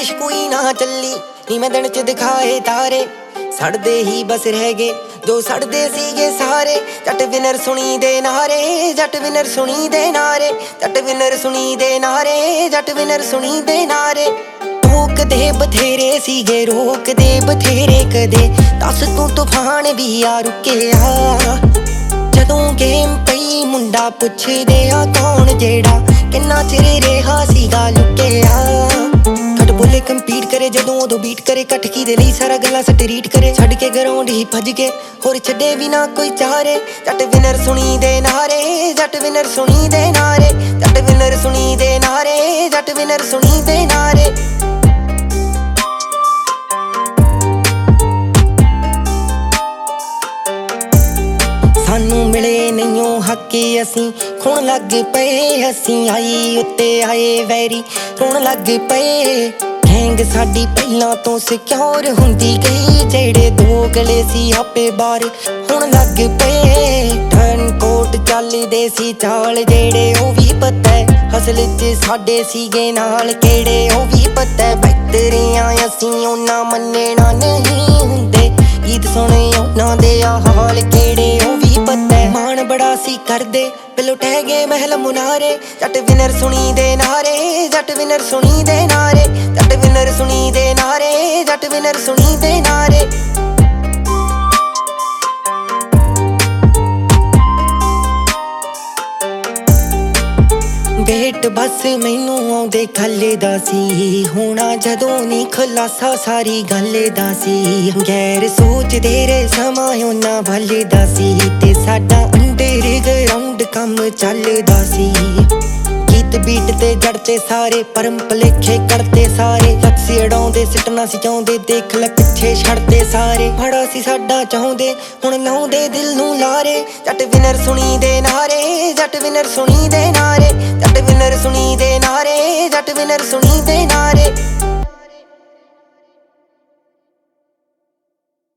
इश्क कोई ना चली नी मैं दिन च दिखाए तारे सड़दे ही बस रह गए जो सड़दे सीगे सारे जट विनर सुनी दे नारे जट विनर सुनी दे नारे जट विनर सुनी दे नारे जट विनर सुनी दे नारे रोक दे बथेरे सीगे रोक दे बथेरे कदे दस तू तूफान भी आ रुके आ जदों गेम पई मुंडा पुछदे आ कौन जेड़ा किन्ना चिर रेहा सीगा लुके आ बोले कंपीट करे जदों उदों बीट करे कटकी दे लई सारा गल्ला सट रीट करे छड़ के ग्राउंड ही भज के होर छड्डे भी ना कोई चारे जट विनर सुनी दे नारे जट विनर सुनी दे नारे जट विनर सुनी दे नारे जट विनर सुनी दे नारे सानू मिले नहीं हके असीं खोण लग पे असीं आई उत्ते आए वैरी रोण लग पे गैंग साडी पहलां तो सिक्योर हुंदी गई जेड़े दो गले सी आपे बार हुण लग पे टर्न कोट चलदे सी चाल जेड़े ओ भी पता हसल च साडे सीगे नाल केड़े ओ भी पता बैठरियां असीं ओना मन्नना नहीं हुंदे गीत सुने ओना दे हाल केड़े ओ भी पता मान बड़ा सी करदे पिलो टह गए महल मुनारे जट विनर सुनी दे नारे जट विनर सुनी दे नारे जट विनर सुनी दे नारे जट विनर सुनी दे नारे बेट बस मैनू आउंदे खल्ले दा सी होना जदों नी खुलासा सारी गल दा सी गैर सोचदे रे समां ओना भलदा सी ते साडा अंडरग्राउंड कम चलदा सी गीत बीट ते जड़ते सारे परम भलेखे करते सारे लक्ष्य अड़ाउंदे सिटना सी चाहुंदे देख लै पिछे छड़दे सारे बड़ा सी साडा चाहुंदे हुण लाउंदे दिल नू लारे जट विनर सुनी दे नारे जट विनर सुनी दे नारे जट विनर सुनी दे नारे जट विनर सुनी दे नारे